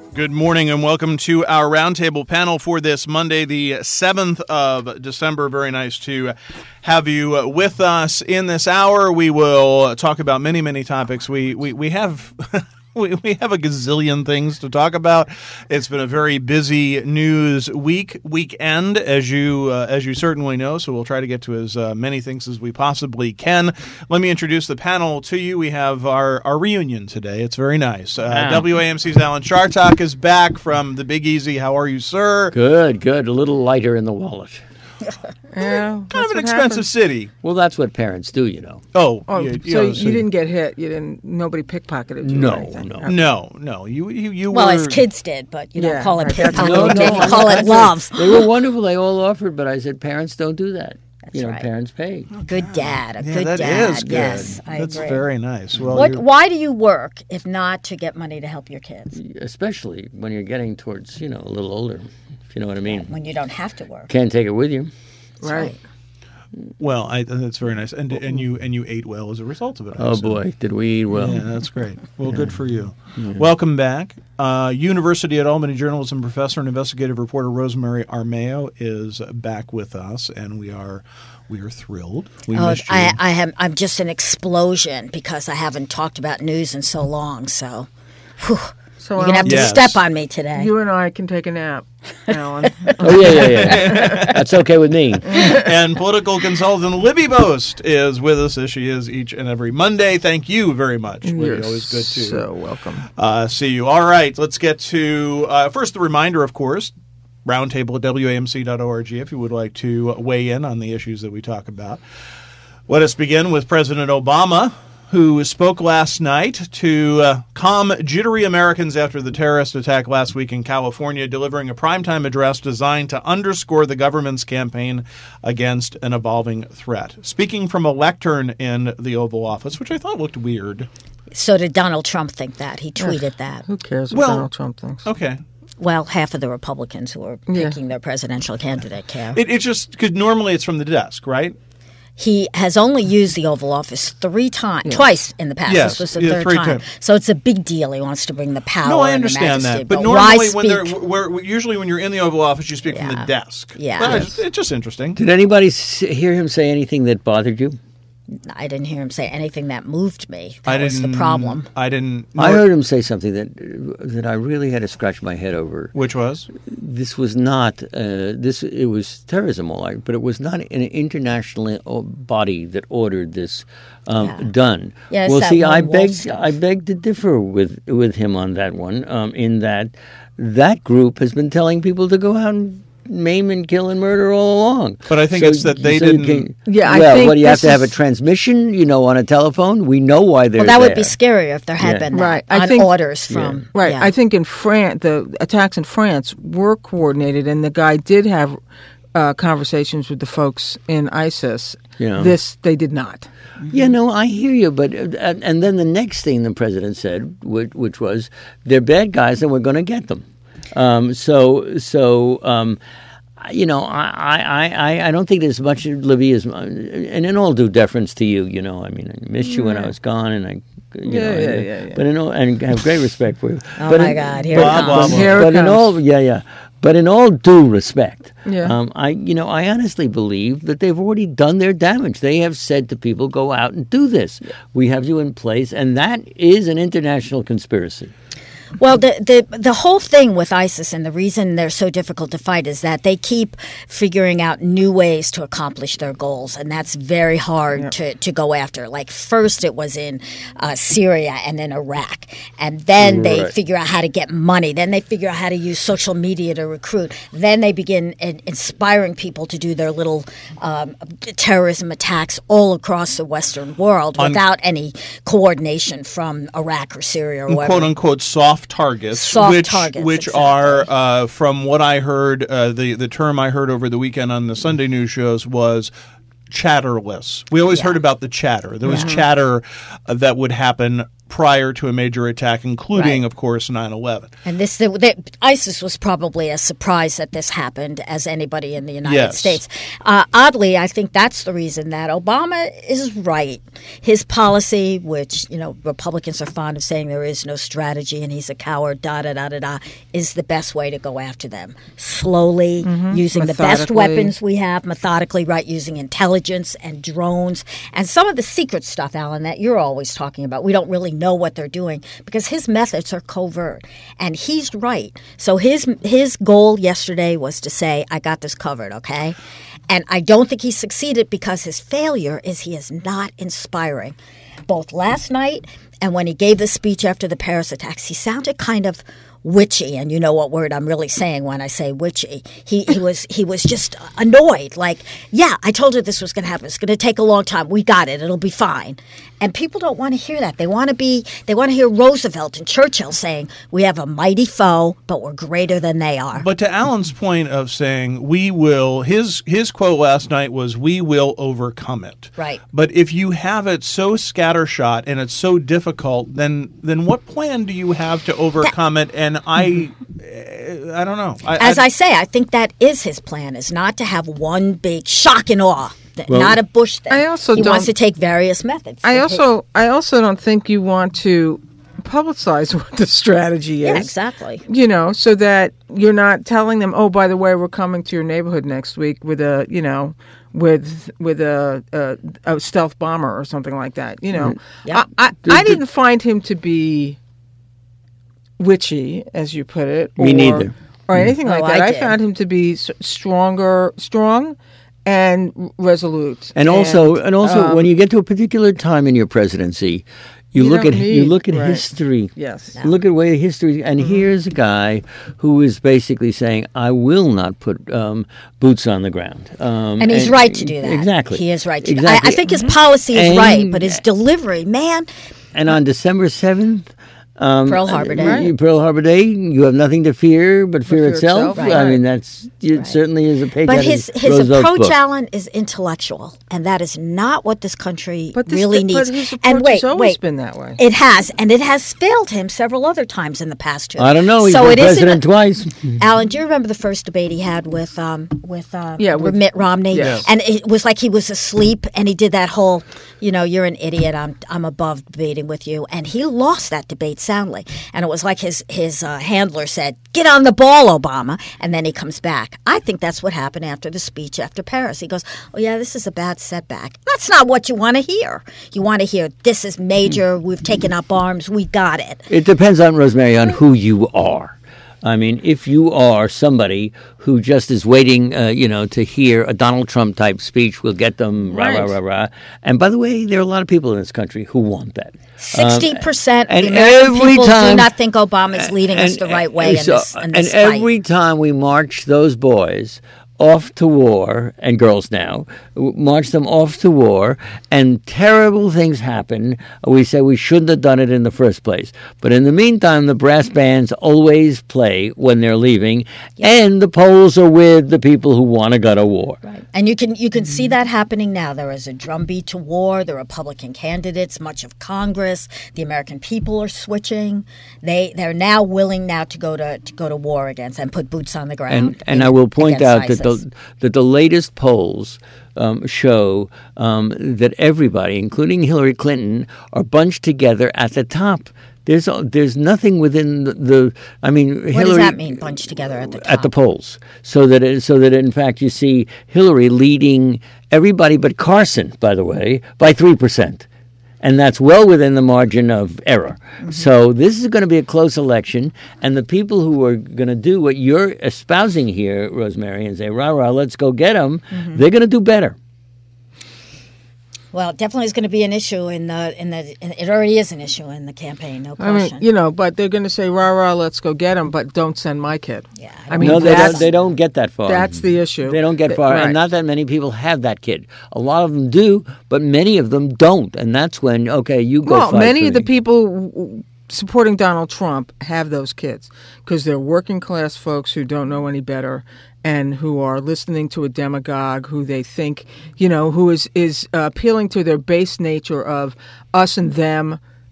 Good morning and welcome to our roundtable panel for this Monday, the 7th of December. Very nice to have you with us in this hour. We will talk about many, many topics. We have... We have a gazillion things to talk about. It's been a very busy news weekend, as you certainly know. So we'll try to get to as many things as we possibly can. Let me introduce the panel to you. We have our reunion today. It's very nice. WAMC's Alan Chartock is back from the Big Easy. How are you, sir? Good. A little lighter in the wallet. Yeah, kind of an expensive city. Well, that's what parents do, you know. So you didn't get hit. Nobody pickpocketed you. No. You well, were... as kids did, but you don't call it pickpocketing. No, You call it love. They were wonderful. They all offered, but I said, parents don't do that. That's right. Parents pay. Good dad. A good that dad. Is good. Yes, I That's agree. very nice. Well, why do you work if not to get money to help your kids? Especially when you're getting towards, a little older, if you know what I mean. When you don't have to work. Can't take it with you. That's right. Well, that's very nice, and you ate well as a result of it. Oh boy, did we eat well? Yeah, that's great. Well, good for you. Yeah. Welcome back. University at Albany journalism professor and investigative reporter Rosemary Armao is back with us, and we are thrilled. We missed you. I'm just an explosion because I haven't talked about news in so long. So, you're gonna have to step on me today. You and I can take a nap, Alan. Oh yeah. That's okay with me. And political consultant Libby Boast is with us, as she is each and every Monday. Thank you very much. You're always good to so welcome. See you. All right, let's get to first the reminder, of course. Roundtable at WAMC.org if you would like to weigh in on the issues that we talk about. Let us begin with President Obama, who spoke last night to calm jittery Americans after the terrorist attack last week in California, delivering a primetime address designed to underscore the government's campaign against an evolving threat. Speaking from a lectern in the Oval Office, which I thought looked weird. So did Donald Trump think that? He tweeted that. Who cares what Donald Trump thinks? Okay. Well, half of the Republicans who are picking their presidential candidate care. It's just because normally it's from the desk, right? He has only used the Oval Office twice in the past. Yes, this was the third time. So it's a big deal. He wants to bring the power. No, I and understand the majesty, that. But normally, usually when you're in the Oval Office, you speak from the desk. Yeah, well, it's just interesting. Did anybody hear him say anything that bothered you? I didn't hear him say anything that moved me. That was the problem. I didn't. I heard him say something that I really had to scratch my head over. Which was? This was not it was terrorism, all right, but it was not an international body that ordered this done. Yeah, well, see, I beg to differ with him on that one. In that group has been telling people to go out and maim and kill and murder all along. But I think it's that they didn't... What, do you have to have a transmission, on a telephone? We know why they're there. Well, that would be scarier if there had been that orders from... Right. Yeah. I think in France, the attacks in France were coordinated, and the guy did have conversations with the folks in ISIS. This, they did not. Yeah, no, I hear you, but... and then the next thing the president said, which was, they're bad guys and we're going to get them. I don't think there's much Libby is, and in all due deference to you, I missed you when I was gone, and I, but and have great respect for you. Oh my God, here it comes. But in all due respect, I honestly believe that they've already done their damage. They have said to people, go out and do this. We have you in place, and that is an international conspiracy. Well, the whole thing with ISIS and the reason they're so difficult to fight is that they keep figuring out new ways to accomplish their goals, and that's very hard to go after. Like first it was in Syria and then Iraq, and then they figure out how to get money. Then they figure out how to use social media to recruit. Then they begin inspiring people to do their little terrorism attacks all across the Western world without any coordination from Iraq or Syria or whatever. Quote unquote soft targets, which exactly. are, from what I heard, the term I heard over the weekend on the Sunday news shows was chatterless. We always heard about the chatter. There was chatter that would happen prior to a major attack, including, of course, 9/11. And ISIS was probably as surprised that this happened as anybody in the United States. Oddly, I think that's the reason that Obama is right. His policy, which, Republicans are fond of saying there is no strategy and he's a coward, is the best way to go after them. Slowly, using the best weapons we have, methodically, using intelligence and drones and some of the secret stuff, Alan, that you're always talking about. We don't really know what they're doing because his methods are covert. And he's right. So his goal yesterday was to say, I got this covered, okay? And I don't think he succeeded because his failure is he is not inspiring. Both last night and when he gave the speech after the Paris attacks, he sounded kind of witchy, and you know what word I'm really saying when I say witchy. He was just annoyed, like, yeah, I told you this was going to happen. It's going to take a long time. We got it. It'll be fine. And people don't want to hear that. They want to hear Roosevelt and Churchill saying, we have a mighty foe, but we're greater than they are. But to Alan's point of saying, we will, his quote last night was, we will overcome it. Right. But if you have it so scattershot and it's so difficult, then what plan do you have to overcome it? And I don't know. I say, I think that is his plan, is not to have one big shock and awe. Not a Bush thing. He wants to take various methods. I also don't think you want to publicize what the strategy is. Yeah, exactly. So that you're not telling them, oh, by the way, we're coming to your neighborhood next week with a, with a stealth bomber or something like that. Yeah. I didn't find him to be witchy, as you put it. Me neither. Or anything like that. I found him to be strong and resolute. And also, when you get to a particular time in your presidency, you look at history. Yes. No. Look at way history, and here's a guy who is basically saying, "I will not put boots on the ground." And he's right to do that. Exactly. He is right to do that. I think his policy is right, but his delivery, man. And on December 7th. Pearl Harbor Day. Right. Pearl Harbor Day. You have nothing to fear but fear itself. Right. I mean, it certainly is a page. But his approach, Alan, is intellectual, and that is not what this country really needs. But his approach has always been that way. It has, and it has failed him several other times in the past too. I don't know. He's been president twice. Alan, do you remember the first debate he had with Mitt Romney? Yes. And it was like he was asleep, and he did that whole, you're an idiot. I'm above debating with you, and he lost that debate soundly. And it was like his handler said, "Get on the ball, Obama," and then he comes back. I think that's what happened after the speech after Paris. He goes, "Oh yeah, this is a bad setback." That's not what you want to hear. You want to hear, "This is major. We've taken up arms. We got it." It depends on, Rosemary, on who you are. I mean, if you are somebody who just is waiting, to hear a Donald Trump type speech, will get them rah, rah, rah, rah. And by the way, there are a lot of people in this country who want that. 60% of the American people do not think Obama is leading us the right way in this fight. And every time we march those boys off to war, and girls now, march them off to war, and terrible things happen, we say we shouldn't have done it in the first place. But in the meantime, the brass bands always play when they're leaving, and the polls are with the people who want to go to war. Right. And you can see that happening now. There is a drumbeat to war. The Republican candidates, much of Congress, the American people are switching. They're now willing to go to war against and put boots on the ground. And I will point out that the latest polls show that everybody, including Hillary Clinton, are bunched together at the top. There's nothing within the. I mean, what Hillary, does that mean? Bunched together at the top at the polls, so that in fact you see Hillary leading everybody but Carson, by the way, by 3%. And that's well within the margin of error. Mm-hmm. So this is going to be a close election, and the people who are going to do what you're espousing here, Rosemary, and say, rah, rah, let's go get them, they're going to do better. Well, it definitely is going to be an issue it already is an issue in the campaign, no question. I mean, but they're going to say, rah, rah, let's go get them, but don't send my kid. Yeah. They don't get that far. That's the issue. They don't get far, right. And not that many people have that kid. A lot of them do, but many of them don't, and that's when, okay, you go fight. Well, many of the people supporting Donald Trump have those kids because they're working class folks who don't know any better and who are listening to a demagogue who they think, who is appealing to their base nature of us and them,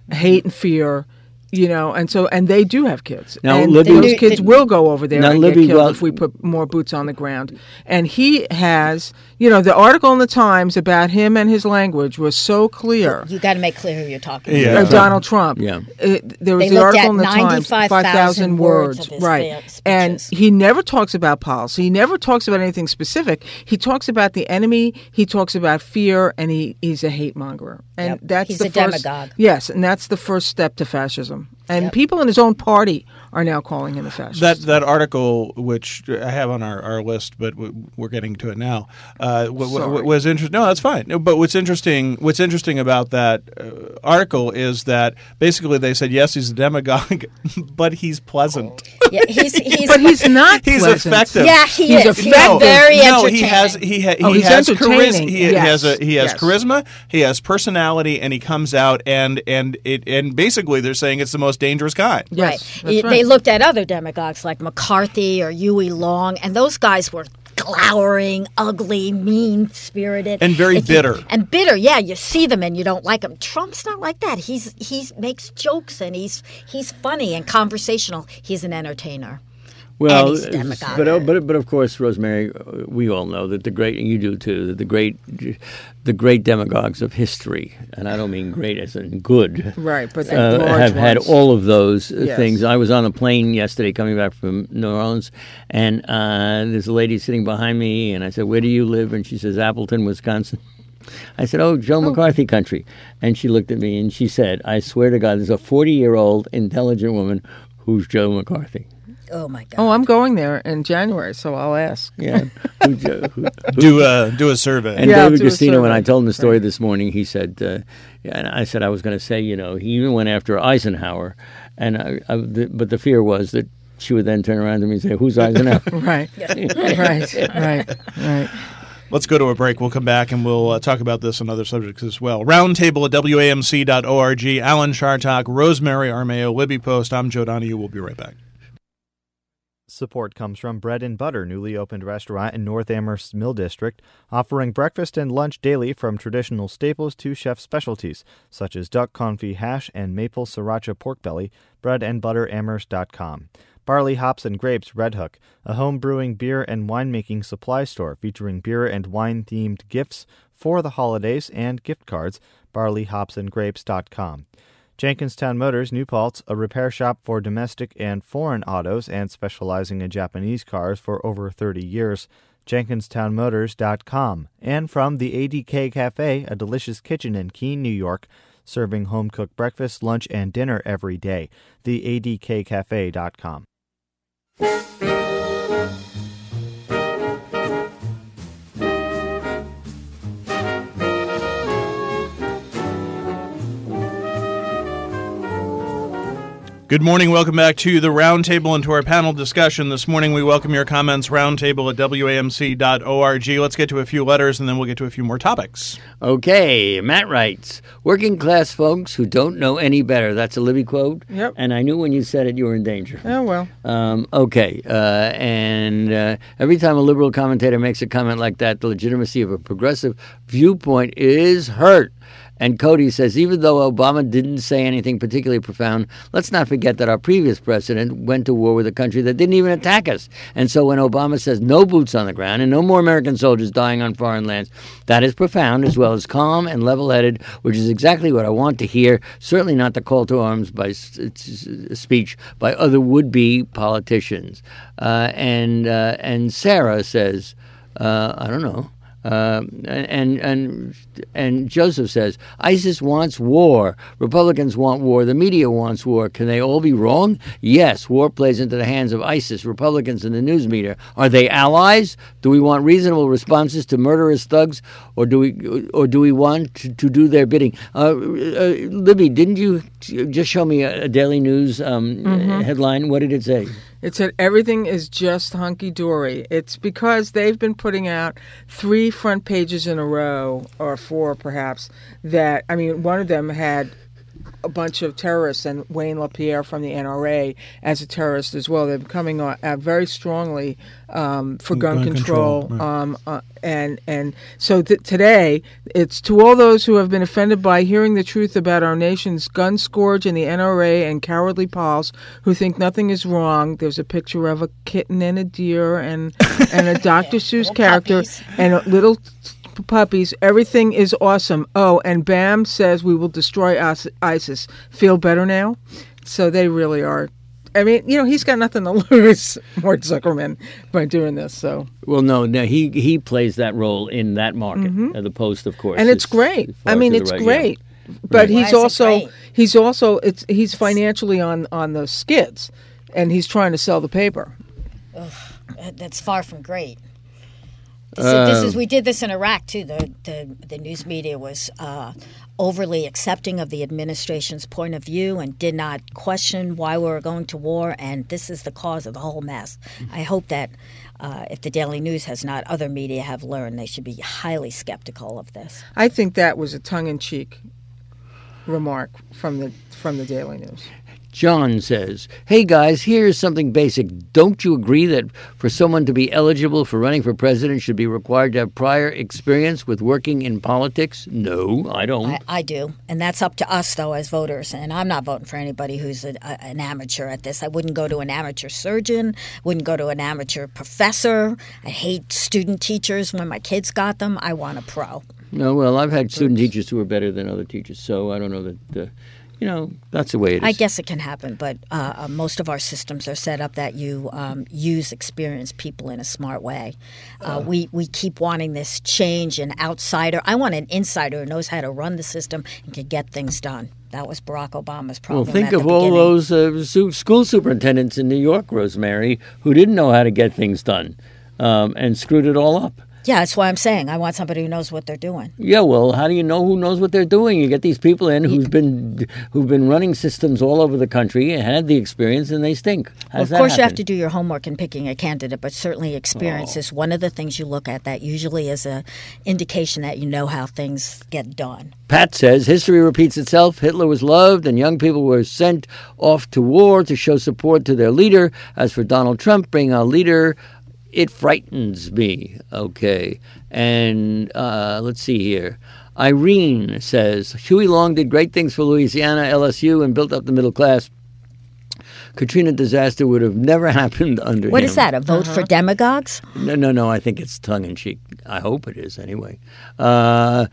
hate and fear. And they do have kids. Now, and Libby, those kids will go over there and Libby, get killed if we put more boots on the ground. And he has, the article in the Times about him and his language was so clear. You got to make clear who you're talking about. Donald Trump. Yeah. There was the article in the Times, 5,000 words. Right. And he never talks about policy. He never talks about anything specific. He talks about the enemy. He talks about fear, and he's a hate monger. And that's he's the a first, demagogue. Yes, and that's the first step to fascism. And people in his own party are now calling him a fascist. That article, which I have on our list, but we're getting to it now, was interesting. No, that's fine. But what's interesting about that article is that basically they said, yes, he's a demagogue, but he's pleasant. Yeah, but he's not. He's pleasant. effective. Yeah, he's effective. He's very entertaining. He has entertaining. He has charisma. He has personality, and he comes out and basically they're saying it's the most dangerous kind. Yes, right. They looked at other demagogues like McCarthy or Huey Long, and those guys were glowering, ugly, mean-spirited. And very bitter. And bitter, yeah. You see them and you don't like them. Trump's not like that. He makes jokes and he's funny and conversational. He's an entertainer. Well, and he's a demagogue. but of course, Rosemary, we all know that and you do too, that the great demagogues of history, and I don't mean great as in good, right? But have had all of those things. I was on a plane yesterday coming back from New Orleans, and there's a lady sitting behind me, and I said, "Where do you live?" And she says, "Appleton, Wisconsin." I said, "Oh, Joe McCarthy country," and she looked at me and she said, "I swear to God, there's a 40-year-old intelligent woman who's Joe McCarthy." Oh my God! Oh, I'm going there in January, so I'll ask. Yeah, do a survey. And David Castino, when I told him the story this morning, he said, and I said I was going to say, he even went after Eisenhower, and but the fear was that she would then turn around to me and say, "Who's Eisenhower?" Right, right. Let's go to a break. We'll come back and we'll talk about this and other subjects as well. Roundtable at WAMC.org. Alan Chartock, Rosemary Armao, Libby Post. I'm Joe Donahue. We'll be right back. Support comes from Bread and Butter, newly opened restaurant in North Amherst Mill District, offering breakfast and lunch daily from traditional staples to chef specialties, such as duck confit hash and maple sriracha pork belly. breadandbutteramherst.com. Barley, Hops, and Grapes Red Hook, a home brewing beer and winemaking supply store featuring beer and wine-themed gifts for the holidays and gift cards. barleyhopsandgrapes.com. Jenkinstown Motors, New Paltz, a repair shop for domestic and foreign autos and specializing in Japanese cars for over 30 years. JenkinstownMotors.com. And from the ADK Cafe, a delicious kitchen in Keene, New York, serving home-cooked breakfast, lunch, and dinner every day. TheADKCafe.com. Good morning. Welcome back to the Roundtable and to our panel discussion. This morning we welcome your comments, roundtable at WAMC.org. Let's get to a few letters and then we'll get to a few more topics. Okay, Matt writes, working class folks who don't know any better. That's a Libby quote. Yep. And I knew when you said it you were in danger. Oh, well. Okay. And every time a liberal commentator makes a comment like that, the legitimacy of a progressive viewpoint is hurt. And Cody says, even though Obama didn't say anything particularly profound, let's not forget that our previous president went to war with a country that didn't even attack us. And so when Obama says no boots on the ground and no more American soldiers dying on foreign lands, that is profound as well as calm and level-headed, which is exactly what I want to hear, certainly not the call to arms by speech by other would-be politicians. And Sarah says, I don't know. And Joseph says, ISIS wants war. Republicans want war. The media wants war. Can they all be wrong? Yes, war plays into the hands of ISIS, Republicans, and the news media. Are they allies? Do we want reasonable responses to murderous thugs, or do we want to do their bidding? Libby, didn't you just show me a Daily News headline? What did it say? It said everything is just hunky-dory. It's because they've been putting out 3 front pages in a row, or 4 perhaps, that, I mean, one of them had a bunch of terrorists, and Wayne LaPierre from the NRA as a terrorist as well. They're coming out very strongly for gun control. Right. And so today, it's to all those who have been offended by hearing the truth about our nation's gun scourge and the NRA and cowardly pals who think nothing is wrong. There's a picture of a kitten and a deer and a Dr. Seuss character puppies. and little puppies. Everything is awesome. Oh, and BAM says we will destroy ISIS. Feel better now? So they really are. I mean, he's got nothing to lose, Mort Zuckerman, by doing this. So Well, no, he plays that role in that market. The Post, of course, and it's great. I mean, it's great. But Why is it great? he's financially on the skids, and he's trying to sell the paper. That's far from great. We did this in Iraq too. The news media was overly accepting of the administration's point of view and did not question why we were going to war. And this is the cause of the whole mess. I hope that if the Daily News has not, other media have learned. They should be highly skeptical of this. I think that was a tongue-in-cheek remark from the Daily News. John says, "Hey guys, here's something basic. Don't you agree that for someone to be eligible for running for president should be required to have prior experience with working in politics?" No, I don't. I do. And that's up to us, though, as voters. And I'm not voting for anybody who's an amateur at this. I wouldn't go to an amateur surgeon, wouldn't go to an amateur professor. I hate student teachers when my kids got them. I want a pro. No, well, I've had student teachers who are better than other teachers, so I don't know that... that's the way it is. I guess it can happen, but most of our systems are set up that you use experienced people in a smart way. We keep wanting this change, an outsider. I want an insider who knows how to run the system and can get things done. That was Barack Obama's problem. Well, think at the of all beginning. those school superintendents in New York, Rosemary, who didn't know how to get things done and screwed it all up. Yeah, that's why I'm saying I want somebody who knows what they're doing. Yeah, well, how do you know who knows what they're doing? You get these people in who've been running systems all over the country and had the experience, and they stink. Well, of course, you have to do your homework in picking a candidate, but certainly experience is one of the things you look at. That usually is an indication that you know how things get done. Pat says, history repeats itself. Hitler was loved, and young people were sent off to war to show support to their leader. As for Donald Trump being our leader, it frightens me. Okay. And let's see here. Irene says, Huey Long did great things for Louisiana, LSU, and built up the middle class. Katrina disaster would have never happened under him. What is that, a vote for demagogues? No. I think it's tongue-in-cheek. I hope it is, anyway. And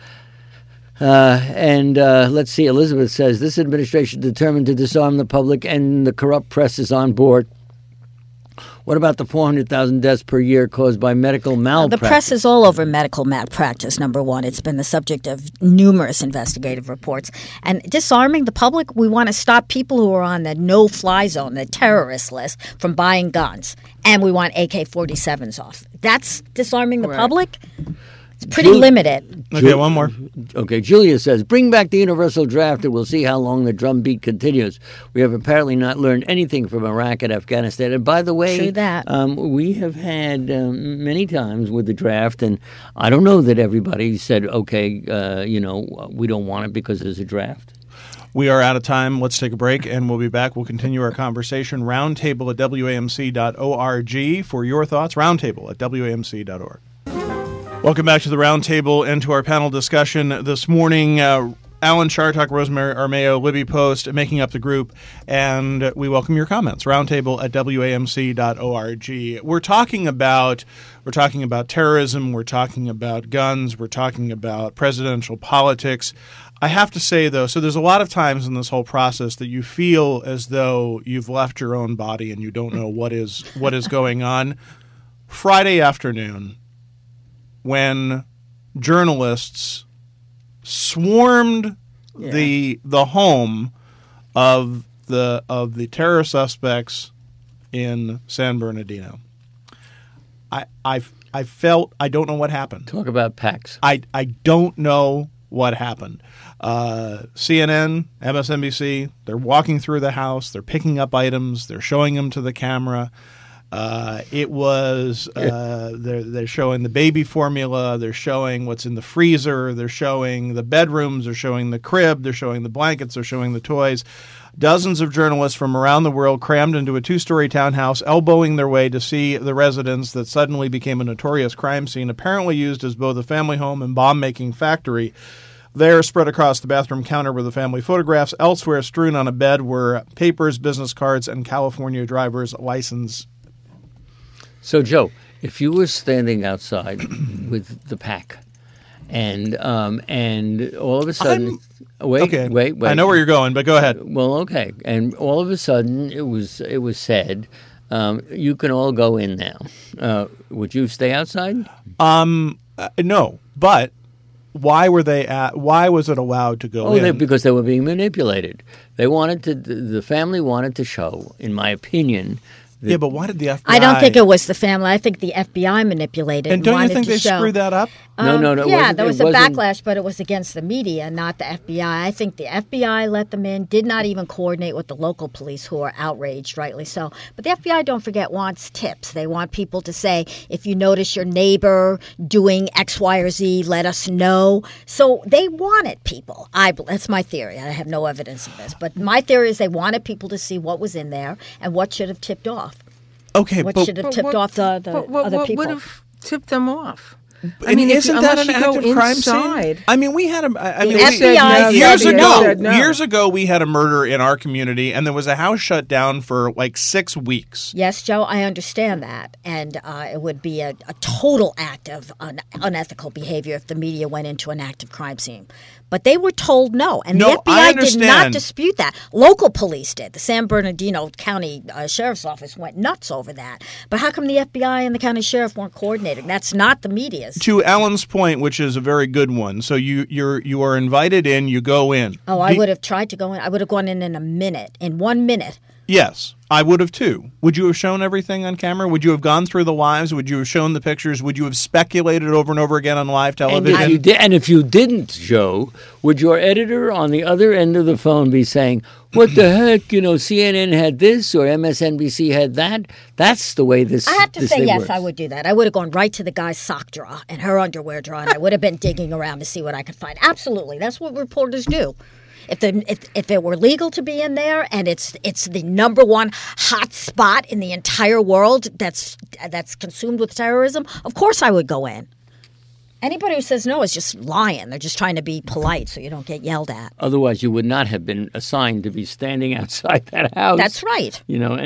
let's see. Elizabeth says, this administration determined to disarm the public, and the corrupt press is on board. What about the 400,000 deaths per year caused by medical malpractice? The press is all over medical malpractice, number one. It's been the subject of numerous investigative reports. And disarming the public, we want to stop people who are on the no-fly zone, the terrorist list, from buying guns. And we want AK-47s off. That's disarming the public? It's pretty limited. Okay, one more. Okay, Julia says, bring back the universal draft and we'll see how long the drumbeat continues. We have apparently not learned anything from Iraq and Afghanistan. And by the way, True that. We have had many times with the draft, and I don't know that everybody said, okay, we don't want it because there's a draft. We are out of time. Let's take a break, and we'll be back. We'll continue our conversation. Roundtable at WAMC.org for your thoughts. Roundtable at WAMC.org. Welcome back to the Roundtable and to our panel discussion this morning. Alan Chartock, Rosemary Armao, Libby Post making up the group, and we welcome your comments. Roundtable at WAMC.org. We're talking about terrorism. We're talking about guns. We're talking about presidential politics. I have to say, though, so there's a lot of times in this whole process that you feel as though you've left your own body and you don't know what is going on. Friday afternoon, when journalists swarmed the home of the terror suspects in San Bernardino, I felt I don't know what happened. Talk about PACs. I don't know what happened. CNN, MSNBC, they're walking through the house, they're picking up items, they're showing them to the camera. It was they're showing the baby formula. They're showing what's in the freezer. They're showing the bedrooms. They're showing the crib. They're showing the blankets. They're showing the toys. Dozens of journalists from around the world crammed into a 2-story townhouse, elbowing their way to see the residence that suddenly became a notorious crime scene, apparently used as both a family home and bomb-making factory. There, spread across the bathroom counter, were the family photographs. Elsewhere, strewn on a bed, were papers, business cards, and California driver's license. So, Joe, if you were standing outside with the pack, and all of a sudden, wait. I know where you're going, but go ahead. Well, okay, and all of a sudden, it was said, you can all go in now. Would you stay outside? No, but why were they why was it allowed to go in? Because they were being manipulated. They wanted to. The family wanted to show, in my opinion. Yeah, but why did the FBI? I don't think it was the family. I think the FBI manipulated. And don't you think they screwed that up? No. Yeah, there was a backlash, but it was against the media, not the FBI. I think the FBI let them in, did not even coordinate with the local police, who are outraged, rightly so. But the FBI, don't forget, wants tips. They want people to say, if you notice your neighbor doing X, Y, or Z, let us know. So they wanted people. That's my theory. I have no evidence of this. But my theory is they wanted people to see what was in there and what should have tipped off. Okay, what should have tipped off the other people? What would have tipped them off? Isn't that an active crime scene? I mean, we had years ago we had a murder in our community, and there was a house shut down for like 6 weeks. Yes, Joe, I understand that, and it would be a total act of unethical behavior if the media went into an active crime scene. But they were told no, and the FBI did not dispute that. Local police did. The San Bernardino County Sheriff's Office went nuts over that. But how come the FBI and the county sheriff weren't coordinating? That's not the media's. To Ellen's point, which is a very good one, so you are invited in, you go in. Oh, I would have tried to go in. I would have gone in a minute, in 1 minute. Yes, I would have too. Would you have shown everything on camera? Would you have gone through the lives? Would you have shown the pictures? Would you have speculated over and over again on live television? And if you didn't, Joe, would your editor on the other end of the phone be saying, what the heck, CNN had this or MSNBC had that? That's the way this I have to say yes, works. I would do that. I would have gone right to the guy's sock drawer and her underwear drawer, and I would have been digging around to see what I could find. Absolutely. That's what reporters do. If it were legal to be in there, and it's the number one hot spot in the entire world that's consumed with terrorism, of course I would go in. Anybody who says no is just lying. They're just trying to be polite so you don't get yelled at. Otherwise, you would not have been assigned to be standing outside that house. That's right.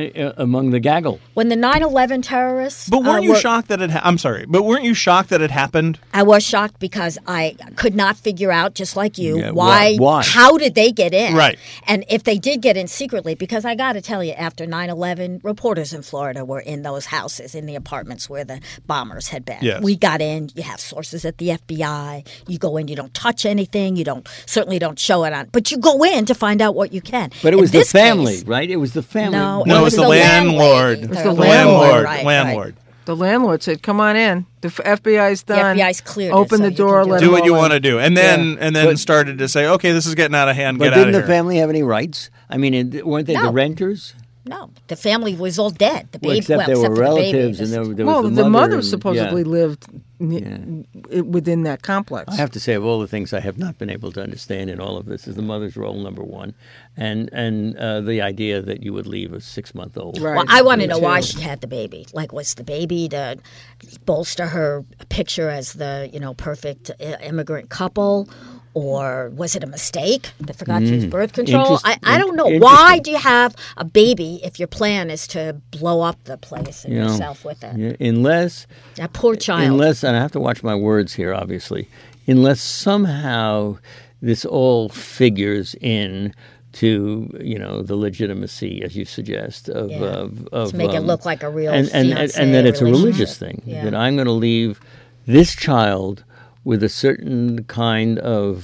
Among the gaggle. When the 9/11 terrorists... But weren't you shocked that it... I'm sorry, but weren't you shocked that it happened? I was shocked because I could not figure out, just like you, why. How did they get in? Right. And if they did get in secretly, because I got to tell you, after 9/11, reporters in Florida were in those houses, in the apartments where the bombers had been. Yes. We got in. You have sources at the FBI. You go in, you don't touch anything. You certainly don't show it on. But you go in to find out what you can. But it was the family, right? It was the family. No, it was the landlord. It was the landlord. Right. The landlord said, "Come on in. The FBI's done. The FBI's cleared. Open the door. Let do what you want to do." And then started to say, "Okay, this is getting out of hand. Get out of here." But didn't the family have any rights? I mean, weren't they the renters? No, the family was all dead. The baby, except there were relatives, and there was the mother supposedly lived within that complex. I have to say, of all the things I have not been able to understand in all of this, is the mother's role, number one, and the idea that you would leave a 6-month-old. Right. Well, I want to know why she had the baby. Like, was the baby to bolster her picture as the perfect immigrant couple? Or was it a mistake? They forgot to use birth control? I don't know. Why do you have a baby if your plan is to blow up the place and yourself with it? Yeah, unless... That poor child. Unless, and I have to watch my words here, obviously, unless somehow this all figures in to the legitimacy, as you suggest, of to make it look like a real and that it's a religious thing. Yeah. That I'm going to leave this child with a certain kind of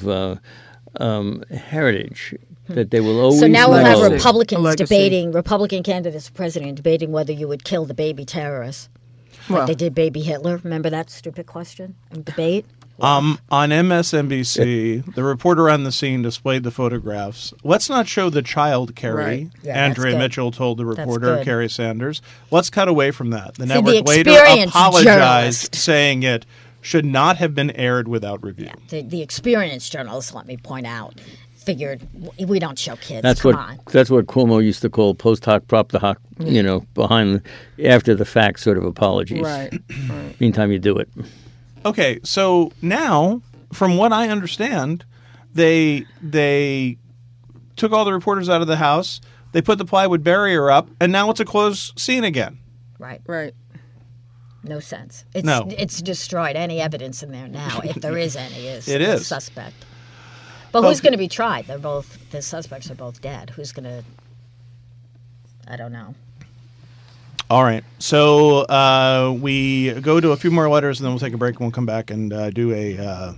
heritage that they will always. So now we'll have Republican candidates for president debating whether you would kill the baby terrorist. Like they did baby Hitler. Remember that stupid question and debate? On MSNBC, the reporter on the scene displayed the photographs. Let's not show the child, Carrie. Right. Yeah, Andrea that's good. Mitchell told the That's reporter, good. Carrie Sanders. Let's cut away from that. The See, network the later experienced apologized, journalist. saying it should not have been aired without review. The experienced journalists, let me point out, figured we don't show kids. That's Come what on. that's what Cuomo used to call post hoc prop the hoc. After the fact sort of apologies. Right. Meantime, you do it. Okay, so now, from what I understand, they took all the reporters out of the house. They put the plywood barrier up, and now it's a closed scene again. Right. Right. No sense. No. It's destroyed. Any evidence in there now, if there is any, It is. suspect. But who's going to be tried? The suspects are both dead. Who's going to? I don't know. All right. So we go to a few more letters, and then we'll take a break, and we'll come back and do a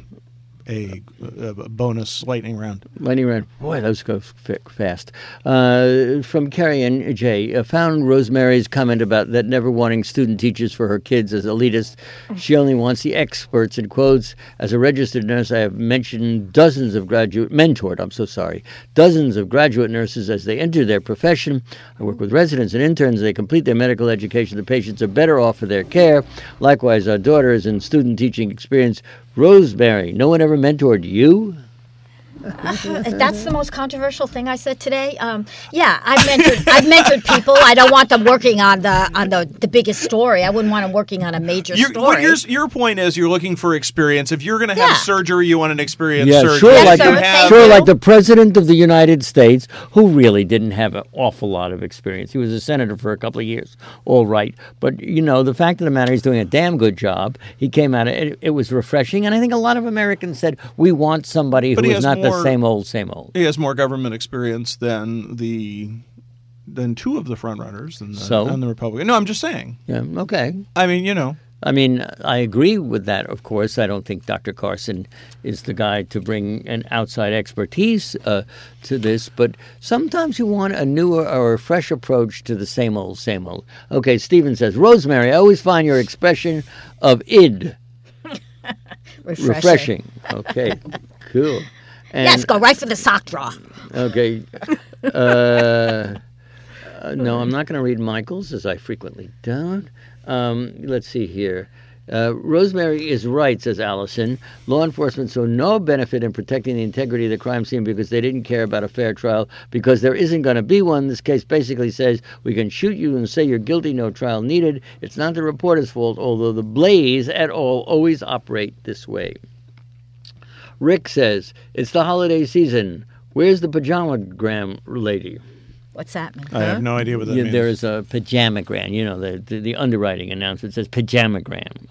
bonus lightning round. Lightning round. Boy, those go fast. From Carrie and Jay, found Rosemary's comment about that never wanting student teachers for her kids as elitist. She only wants the experts, in quotes. As a registered nurse, I have mentioned dozens of graduate nurses as they enter their profession. I work with residents and interns. They complete their medical education. The patients are better off for their care. Likewise, our daughter is in student teaching experience. Rosemary, no one ever mentored you? That's the most controversial thing I said today. Yeah, I've mentored people. I don't want them working on the biggest story. I wouldn't want them working on a major story. Your point is you're looking for experience. If you're going to have surgery, you want an experienced surgeon. Sure, Yes, sir. like the President of the United States, who really didn't have an awful lot of experience. He was a senator for a couple of years, all right. But, the fact of the matter, he's doing a damn good job. He came out, it was refreshing, and I think a lot of Americans said, we want somebody who is not the same old. He has more government experience than two of the front runners and the Republican. No, I'm just saying. Yeah, okay. I mean, I agree with that, of course. I don't think Dr. Carson is the guy to bring an outside expertise to this, but sometimes you want a newer or a fresh approach to the same old, same old. Okay, Stephen says, Rosemary, I always find your expression of id refreshing. Okay, cool. And, yes, go right for the sock draw. Okay. No, I'm not going to read Michael's, as I frequently don't. Let's see here. Rosemary is right, says Allison. Law enforcement saw no benefit in protecting the integrity of the crime scene because they didn't care about a fair trial, because there isn't going to be one. This case basically says we can shoot you and say you're guilty, no trial needed. It's not the reporter's fault, although the Blaze et al. Always operate this way. Rick says, it's the holiday season. Where's the pajamagram lady? What's that mean? I have no idea what that means. There is a pajamagram. The underwriting announcement says pajamagram.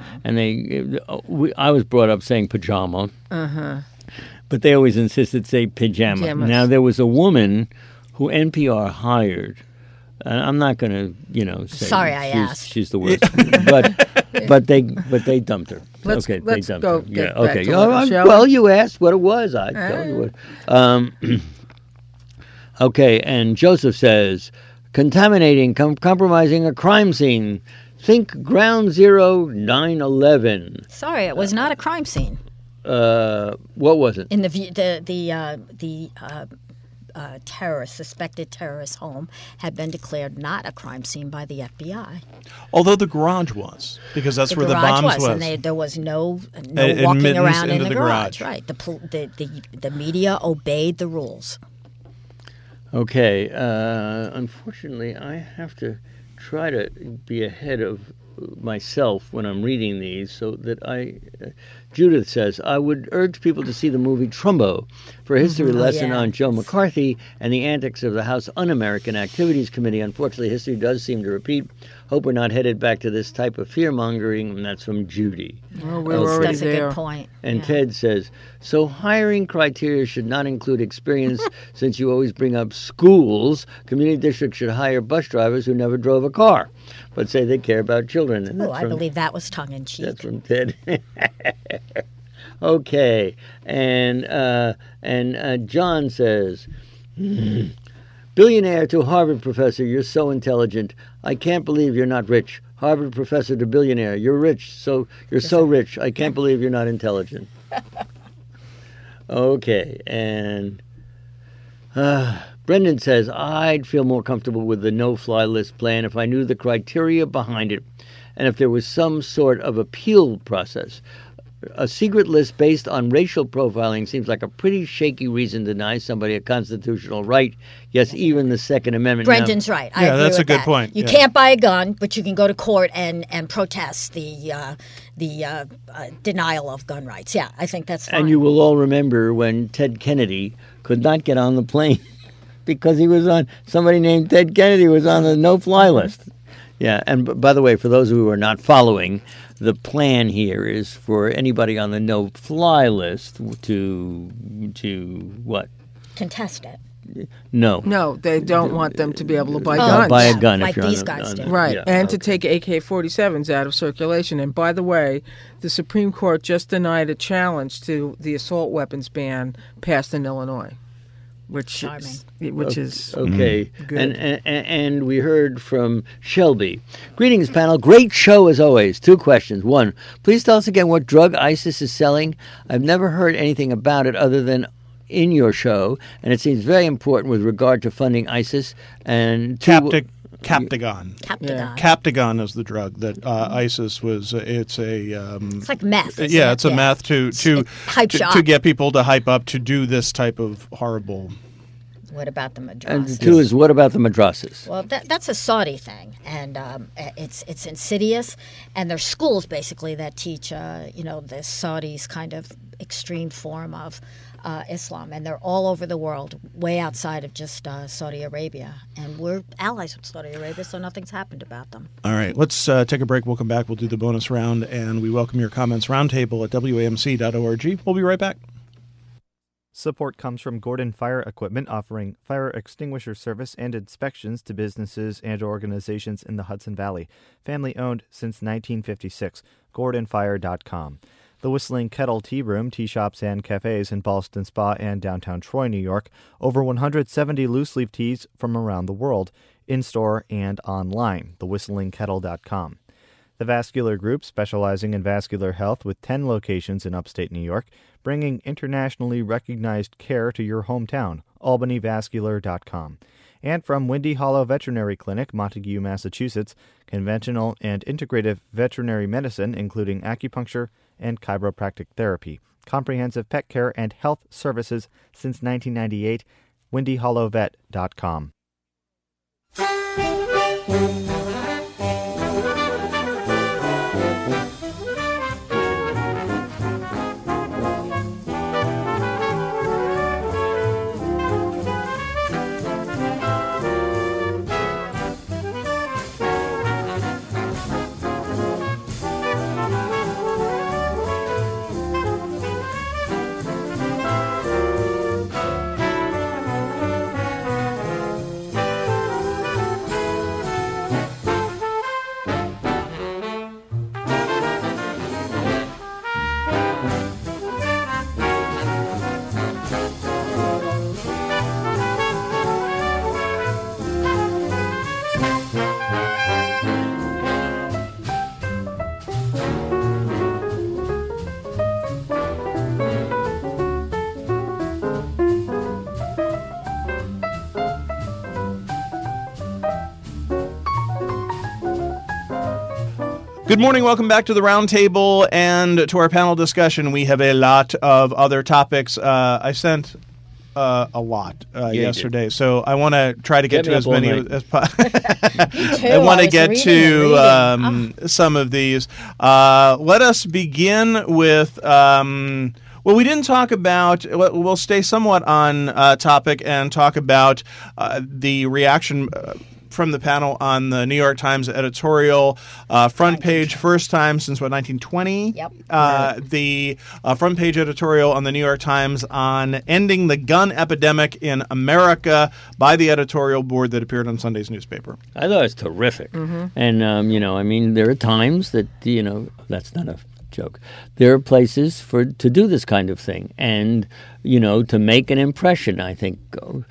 And I was brought up saying pajama. But they always insisted say pajama. Pajamas. Now, there was a woman who NPR hired. I'm not going to, say Sorry, I asked. She's the worst. but they dumped her. Let's they go dumped get her. Yeah, back okay. to it, shall Well, we? you asked what it was. I told you what. Okay, and Joseph says, contaminating, compromising a crime scene. Think Ground Zero 9/11. Sorry, it was not a crime scene. What was it? In the suspected terrorist home had been declared not a crime scene by the FBI. Although the garage was, because that's where the garage bombs was. And there was no Admittance walking around in into the the garage. garage. Right. The media obeyed the rules. Okay. Unfortunately, I have to try to be ahead of myself when I'm reading these so that Judith says, I would urge people to see the movie Trumbo for a history lesson on Joe McCarthy and the antics of the House Un-American Activities Committee. Unfortunately, history does seem to repeat. Hope we're not headed back to this type of fear-mongering, and that's from Judy. Well, we're already That's a there. good point. And Ted says, so hiring criteria should not include experience since you always bring up schools. Community districts should hire bus drivers who never drove a car, but say they care about children. And I believe that was tongue-in-cheek. that's from Ted. Okay. And John says, billionaire to Harvard professor, you're so intelligent. I can't believe you're not rich. Harvard professor to billionaire. You're rich, so you're so rich. I can't believe you're not intelligent. Okay, and Brendan says, I'd feel more comfortable with the no-fly list plan if I knew the criteria behind it and if there was some sort of appeal process. A secret list based on racial profiling seems like a pretty shaky reason to deny somebody a constitutional right. Yes, even the Second Amendment. Brendan's right. I agree that's with a good that. point. You can't buy a gun, but you can go to court and protest the denial of gun rights. Yeah, I think that's fine. And you will all remember when Ted Kennedy could not get on the plane because he was on, somebody named Ted Kennedy was on the no-fly list. Yeah, and by the way, for those who are not following, the plan here is for anybody on the no-fly list to what? Contest it. No. No, they don't want them to be able to buy guns. Buy a gun like if you're these on guys do. Right, yeah, and to take AK-47s out of circulation. And by the way, the Supreme Court just denied a challenge to the assault weapons ban passed in Illinois, which is okay. good. And we heard from Shelby. Greetings, panel. Great show as always. 2 questions. 1, please tell us again what drug ISIS is selling. I've never heard anything about it other than in your show, and it seems very important with regard to funding ISIS. And 2, Captagon. Captagon. Captagon is the drug that ISIS was. It's like meth. Yeah, it's a meth to hype shop. to get people to hype up to do this type of horrible. What about the madrasas? And 2 is what about the madrasas? Well, that's a Saudi thing, and it's insidious. And there's schools basically that teach, the Saudis' kind of extreme form of Islam, and they're all over the world, way outside of just Saudi Arabia. And we're allies with Saudi Arabia, so nothing's happened about them. All right, let's take a break. We'll come back. We'll do the bonus round, and we welcome your comments. Roundtable at WAMC.org. We'll be right back. Support comes from Gordon Fire Equipment, offering fire extinguisher service and inspections to businesses and organizations in the Hudson Valley. Family-owned since 1956. GordonFire.com. The Whistling Kettle Tea Room, tea shops, and cafes in Ballston Spa and downtown Troy, New York. Over 170 loose-leaf teas from around the world, in-store and online. TheWhistlingKettle.com. The Vascular Group, specializing in vascular health with 10 locations in upstate New York, bringing internationally recognized care to your hometown. AlbanyVascular.com. And from Windy Hollow Veterinary Clinic, Montague, Massachusetts, conventional and integrative veterinary medicine, including acupuncture and chiropractic therapy. Comprehensive pet care and health services since 1998. WindyHollowVet.com. Good morning. Welcome back to the Roundtable and to our panel discussion. We have a lot of other topics. I sent a lot yesterday, so I want to try to get to as many as possible. I want to get to some of these. Let us begin with... well, we didn't talk about... We'll stay somewhat on topic and talk about the reaction... from the panel on the New York Times editorial front page, first time since, 1920? Yep. The front page editorial on the New York Times on ending the gun epidemic in America by the editorial board that appeared on Sunday's newspaper. I thought it was terrific. Mm-hmm. And, there are times that, that's not a joke. There are places to do this kind of thing, and to make an impression. I think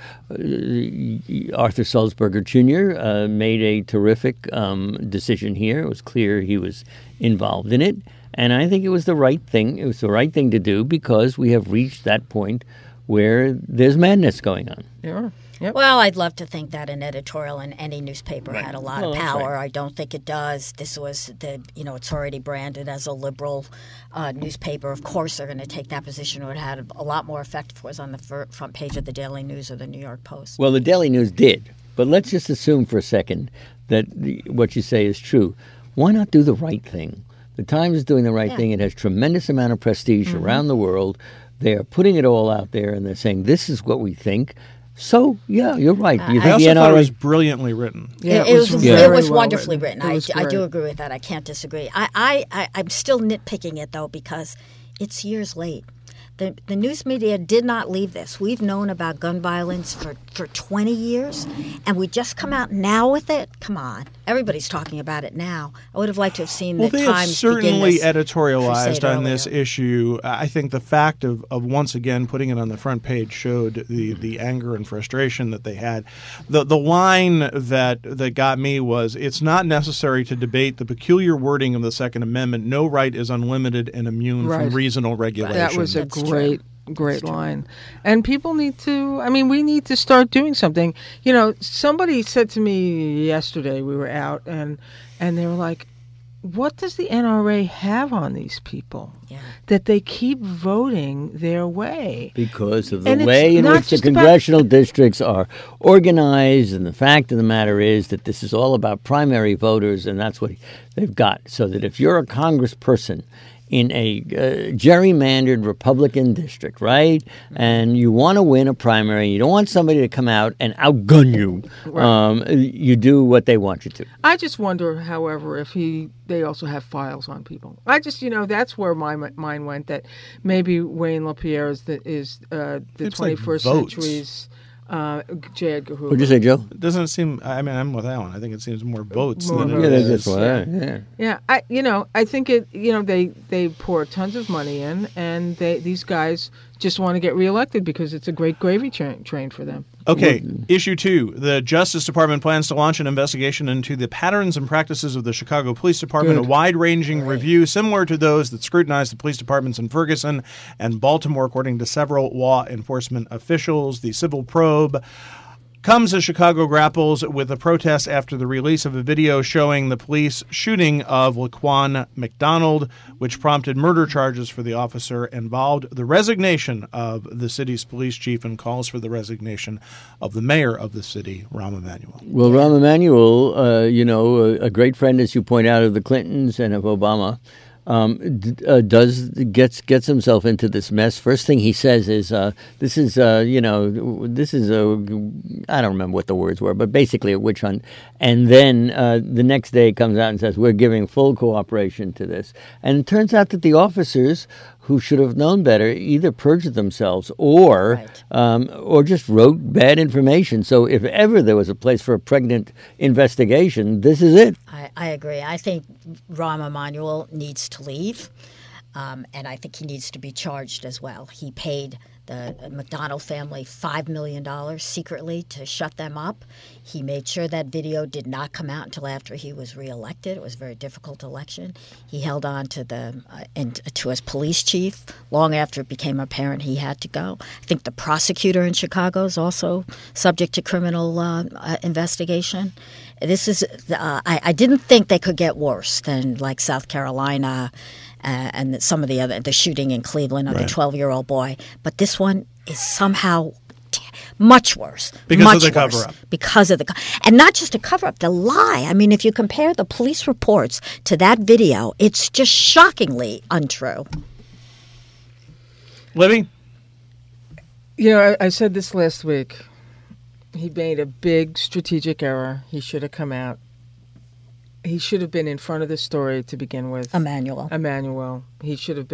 Arthur Sulzberger Jr. Made a terrific decision here. It was clear he was involved in it, and I think it was the right thing. It was the right thing to do because we have reached that point where there's madness going on. Yeah. Yep. Well, I'd love to think that an editorial in any newspaper had a lot of power. Right. I don't think it does. This was it's already branded as a liberal newspaper. Of course, they're going to take that position. It would have had a lot more effect if it was on the front page of the Daily News or the New York Post. Well, the Daily News did, but let's just assume for a second that what you say is true. Why not do the right thing? The Times is doing the right thing. It has tremendous amount of prestige around the world. They are putting it all out there, and they're saying, this is what we think. So, yeah, you're right. You I also thought it was brilliantly written. Yeah, it was well wonderfully written. I great. do agree with that. I can't disagree. I'm still nitpicking it, though, because it's years late. The news media did not leave this. We've known about gun violence for 20 years, and we just come out now with it? Come on. Everybody's talking about it now. I would have liked to have seen the Times begin this. Well, they have certainly editorialized on earlier. this issue. I think the fact of once again putting it on the front page showed the anger and frustration that they had. The line that got me was, it's not necessary to debate the peculiar wording of the Second Amendment. No right is unlimited and immune from reasonable regulation. That was a great line. And people need to, we need to start doing something. Somebody said to me yesterday, we were out, and they were like, what does the NRA have on these people that they keep voting their way? Because of the way in which the congressional districts are organized, and the fact of the matter is that this is all about primary voters, and that's what they've got. So that if you're a congressperson in a gerrymandered Republican district, right? And you want to win a primary, you don't want somebody to come out and outgun you. Right. You do what they want you to. I just wonder, however, if they also have files on people. I just, that's where my mind went, that maybe Wayne LaPierre is the 21st century's J. Edgar Hoover. What'd you say, Joe? It doesn't seem. I'm with Alan. I think it seems more votes more than votes. it is. Yeah. I think it. They pour tons of money in, and these guys just want to get reelected because it's a great gravy train for them. Okay, issue 2. The Justice Department plans to launch an investigation into the patterns and practices of the Chicago Police Department, a wide-ranging review similar to those that scrutinized the police departments in Ferguson and Baltimore, according to several law enforcement officials. The civil probe comes as Chicago grapples with the protests after the release of a video showing the police shooting of Laquan McDonald, which prompted murder charges for the officer, involved the resignation of the city's police chief, and calls for the resignation of the mayor of the city, Rahm Emanuel. Well, Rahm Emanuel, a great friend, as you point out, of the Clintons and of Obama, gets himself into this mess. First thing he says is, this is I don't remember what the words were, but basically a witch hunt. And then the next day he comes out and says, we're giving full cooperation to this. And it turns out that the officers who should have known better either perjured themselves or just wrote bad information. So if ever there was a place for a pregnant investigation, this is it. I agree. I think Rahm Emanuel needs to leave, and I think he needs to be charged as well. He paid the McDonald family $5 million secretly to shut them up. He made sure that video did not come out until after he was reelected. It was a very difficult election. He held on to to his police chief long after it became apparent he had to go. I think the prosecutor in Chicago is also subject to criminal investigation. This is I didn't think they could get worse than like South Carolina and some of the shooting in Cleveland on the 12-year-old boy. But this one is somehow much worse. Because of the cover-up. And not just a cover-up, the lie. I mean, if you compare the police reports to that video, it's just shockingly untrue. Libby? I said this last week. He made a big strategic error. He should have come out. He should have been in front of the story to begin with. Emanuel. He should have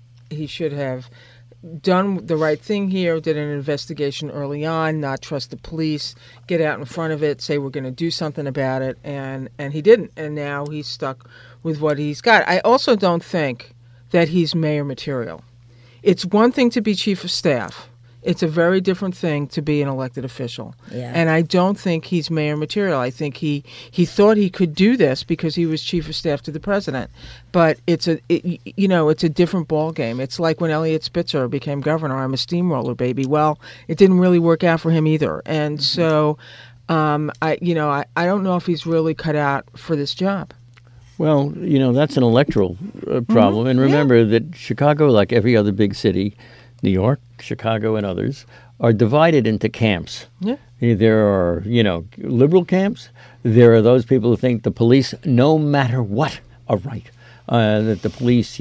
done the right thing here, did an investigation early on, not trust the police, get out in front of it, say we're going to do something about it, and he didn't. And now he's stuck with what he's got. I also don't think that he's mayor material. It's one thing to be chief of staff. It's a very different thing to be an elected official. Yeah. And I don't think he's mayor material. I think he thought he could do this because he was chief of staff to the president. But it's a different ball game. It's like when Eliot Spitzer became governor. I'm a steamroller baby. Well, it didn't really work out for him either. And so I don't know if he's really cut out for this job. Well, that's an electoral problem. And remember that Chicago, like every other big city, New York, Chicago, and others, are divided into camps. Yeah. There are, liberal camps. There are those people who think the police, no matter what, are right. That the police,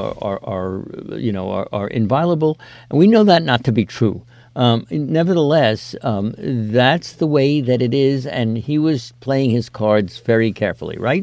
are inviolable, and we know that not to be true. Nevertheless, that's the way that it is, and he was playing his cards very carefully, right?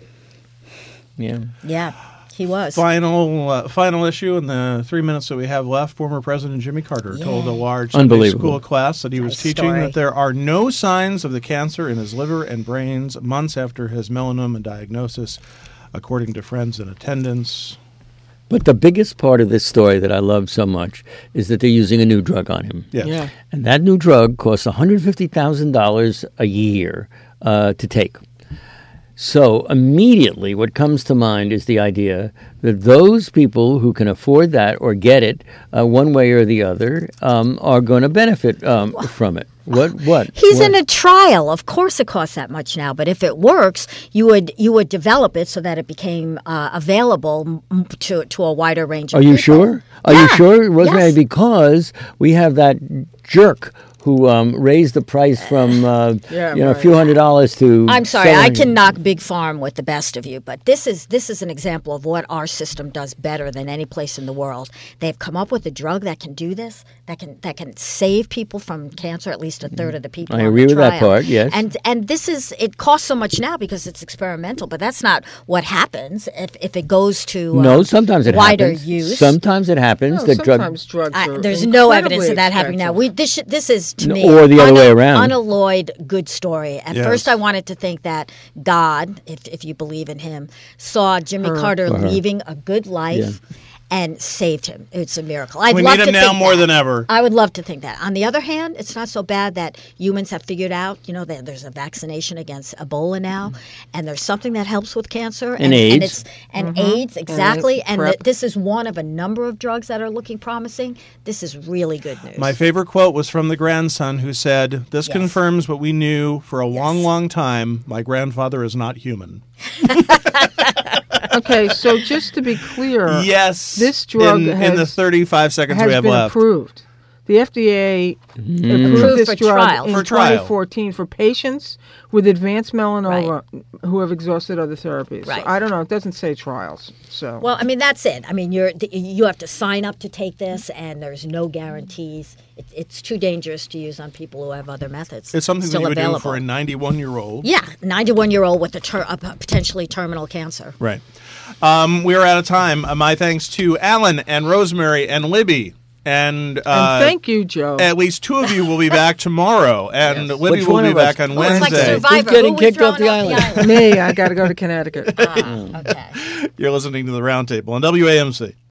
Yeah. Yeah, he was. Final issue in the 3 minutes that we have left. Former President Jimmy Carter told a large Sunday school class that he was teaching that there are no signs of the cancer in his liver and brains months after his melanoma diagnosis, according to friends in attendance. But the biggest part of this story that I love so much is that they're using a new drug on him. Yes. Yeah. And that new drug costs $150,000 a year to take. So immediately what comes to mind is the idea that those people who can afford that or get it one way or the other are going to benefit from it. What? He's in a trial. Of course it costs that much now, but if it works, you would develop it so that it became available to a wider range of people. Are you sure? Are you sure, Rosemary? Yes. Because we have that jerk who raised the price from a few $100s to. I'm sorry, I can knock Big Farm with the best of you, but this is an example of what our system does better than any place in the world. They've come up with a drug that can do this, that can save people from cancer, at least a third of the people. I agree with that part. Yes, and it costs so much now because it's experimental, but that's not what happens if it goes to no. Sometimes it wider happens. use. Sometimes it happens. No, sometimes drugs are there's no evidence of that happening now. This is to me, or the other way around. Unalloyed good story. At first, I wanted to think that God, if you believe in Him, saw Jimmy Carter leaving a good life and saved him. It's a miracle. We need him now more than ever. I would love to think that. On the other hand, it's not so bad that humans have figured out, that there's a vaccination against Ebola now, and there's something that helps with cancer and AIDS. And AIDS, exactly. And PrEP. this is one of a number of drugs that are looking promising. This is really good news. My favorite quote was from the grandson who said, "This confirms what we knew for a long, long time. My grandfather is not human." Okay, so just to be clear, yes, this drug in the 35 seconds has we have been left. approved. The FDA approved this for drug trial. in For trial. 2014 for patients with advanced melanoma who have exhausted other therapies. Right. So I don't know. It doesn't say trials. So Well, I mean, that's it. I mean, you have to sign up to take this, and there's no guarantees. It's too dangerous to use on people who have other methods. It's something still that you would available. do for a 91-year-old. Yeah, 91-year-old with a potentially terminal cancer. Right. We are out of time. My thanks to Alan and Rosemary and Libby. And thank you, Joe. At least two of you will be back tomorrow, and Libby Which will one be of us? back on It's like Wednesday. Survivor. Who's getting Who we kicked off throwing the island? Me, I got to go to Connecticut. Okay. You're listening to the Roundtable on WAMC.